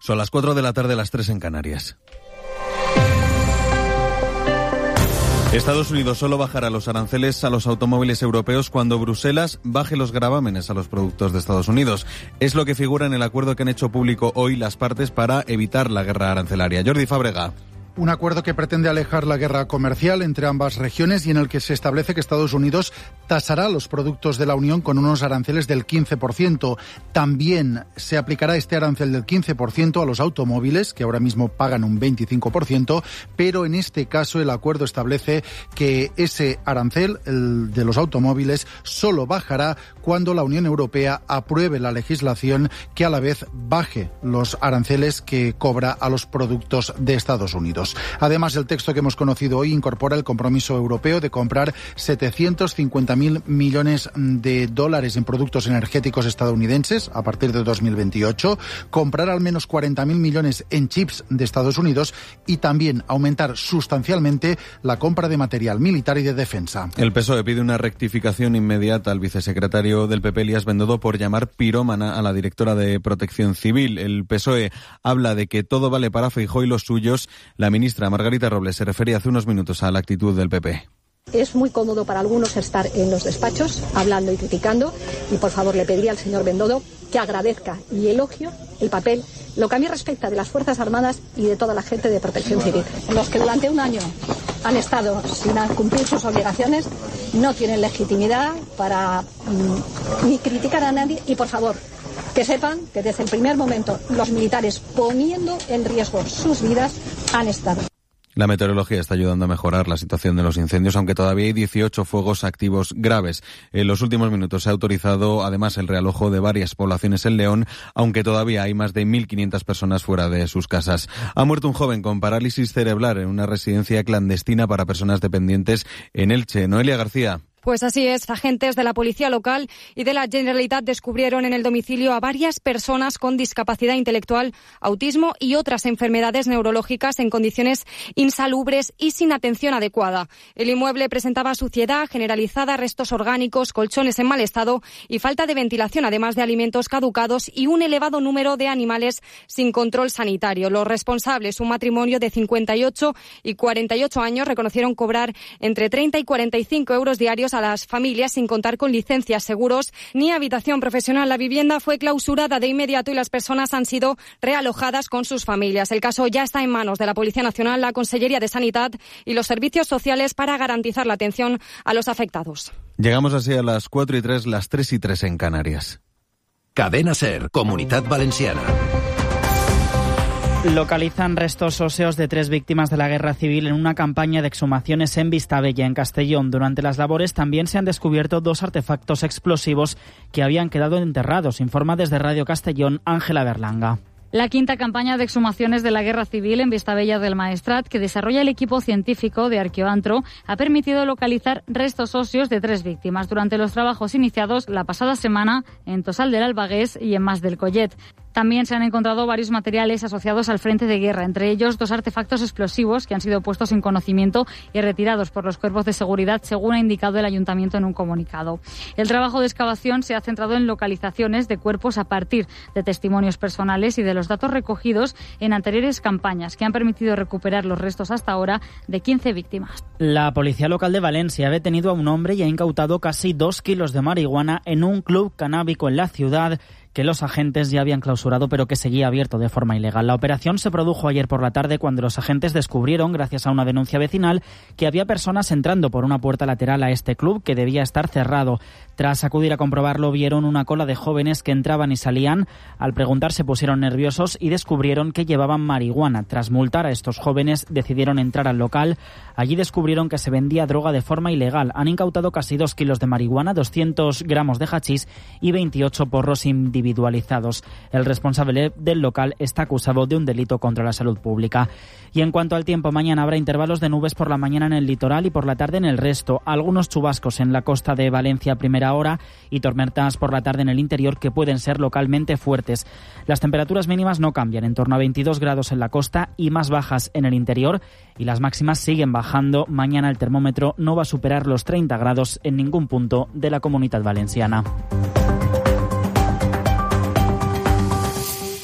Son las 4 de la tarde, las 3 en Canarias. Estados Unidos solo bajará los aranceles a los automóviles europeos cuando Bruselas baje los gravámenes a los productos de Estados Unidos. Es lo que figura en el acuerdo que han hecho público hoy las partes para evitar la guerra arancelaria. Jordi Fábrega. Un acuerdo que pretende alejar la guerra comercial entre ambas regiones y en el que se establece que Estados Unidos tasará los productos de la Unión con unos aranceles del 15%. También se aplicará este arancel del 15% a los automóviles, que ahora mismo pagan un 25%, pero en este caso el acuerdo establece que ese arancel, el de los automóviles, solo bajará cuando la Unión Europea apruebe la legislación que a la vez baje los aranceles que cobra a los productos de Estados Unidos. Además, el texto que hemos conocido hoy incorpora el compromiso europeo de comprar 750.000 millones de dólares en productos energéticos estadounidenses a partir de 2028, comprar al menos 40.000 millones en chips de Estados Unidos y también aumentar sustancialmente la compra de material militar y de defensa. El PSOE pide una rectificación inmediata al vicesecretario del PP, Elías Bendodo, por llamar pirómana a la directora de Protección Civil. El PSOE habla de que todo vale para Feijóo y los suyos. La ministra Margarita Robles se refería hace unos minutos a la actitud del PP. Es muy cómodo para algunos estar en los despachos hablando y criticando y por favor le pediría al señor Bendodo que agradezca y elogie el papel, lo que a mí respecta, de las Fuerzas Armadas y de toda la gente de Protección Civil. Los que durante un año han estado sin cumplir sus obligaciones no tienen legitimidad para ni criticar a nadie y por favor que sepan que desde el primer momento los militares, poniendo en riesgo sus vidas, han estado. La meteorología está ayudando a mejorar la situación de los incendios, aunque todavía hay 18 fuegos activos graves. En los últimos minutos se ha autorizado además el realojo de varias poblaciones en León, aunque todavía hay más de 1.500 personas fuera de sus casas. Ha muerto un joven con parálisis cerebral en una residencia clandestina para personas dependientes en Elche. Noelia García. Pues así es, agentes de la Policía Local y de la Generalitat descubrieron en el domicilio a varias personas con discapacidad intelectual, autismo y otras enfermedades neurológicas en condiciones insalubres y sin atención adecuada. El inmueble presentaba suciedad generalizada, restos orgánicos, colchones en mal estado y falta de ventilación, además de alimentos caducados y un elevado número de animales sin control sanitario. Los responsables, un matrimonio de 58 y 48 años, reconocieron cobrar entre 30 y 45 euros diarios a las familias sin contar con licencias, seguros ni habitación profesional. La vivienda fue clausurada de inmediato y las personas han sido realojadas con sus familias. El caso ya está en manos de la Policía Nacional, la Consellería de Sanidad y los servicios sociales para garantizar la atención a los afectados. Llegamos así a las 4:03, las 3:03 en Canarias. Cadena SER, Comunitat Valenciana. Localizan restos óseos de 3 víctimas de la guerra civil en una campaña de exhumaciones en Vistabella, en Castellón. Durante las labores también se han descubierto 2 artefactos explosivos que habían quedado enterrados, informa desde Radio Castellón Ángela Berlanga. La 5ª campaña de exhumaciones de la Guerra Civil en Vistabella del Maestrat, que desarrolla el equipo científico de Arqueoantro, ha permitido localizar restos óseos de 3 víctimas durante los trabajos iniciados la pasada semana en Tosal del Albagués y en Mas del Collet. También se han encontrado varios materiales asociados al frente de guerra, entre ellos 2 artefactos explosivos que han sido puestos en conocimiento y retirados por los cuerpos de seguridad, según ha indicado el Ayuntamiento en un comunicado. El trabajo de excavación se ha centrado en localizaciones de cuerpos a partir de testimonios personales y de los datos recogidos en anteriores campañas, que han permitido recuperar los restos hasta ahora de 15 víctimas. La Policía Local de Valencia ha detenido a un hombre y ha incautado casi 2 kilos de marihuana en un club canábico en la ciudad, que los agentes ya habían clausurado pero que seguía abierto de forma ilegal. La operación se produjo ayer por la tarde cuando los agentes descubrieron, gracias a una denuncia vecinal, que había personas entrando por una puerta lateral a este club que debía estar cerrado. Tras acudir a comprobarlo, vieron una cola de jóvenes que entraban y salían. Al preguntar se pusieron nerviosos y descubrieron que llevaban marihuana. Tras multar a estos jóvenes, decidieron entrar al local. Allí descubrieron que se vendía droga de forma ilegal. Han incautado casi 2 kilos de marihuana, 200 gramos de hachís y 28 porros individualizados. El responsable del local está acusado de un delito contra la salud pública. Y en cuanto al tiempo, mañana habrá intervalos de nubes por la mañana en el litoral y por la tarde en el resto. Algunos chubascos en la costa de Valencia a primera hora y tormentas por la tarde en el interior que pueden ser localmente fuertes. Las temperaturas mínimas no cambian, en torno a 22 grados en la costa y más bajas en el interior, y las máximas siguen bajando. Mañana el termómetro no va a superar los 30 grados en ningún punto de la Comunidad Valenciana.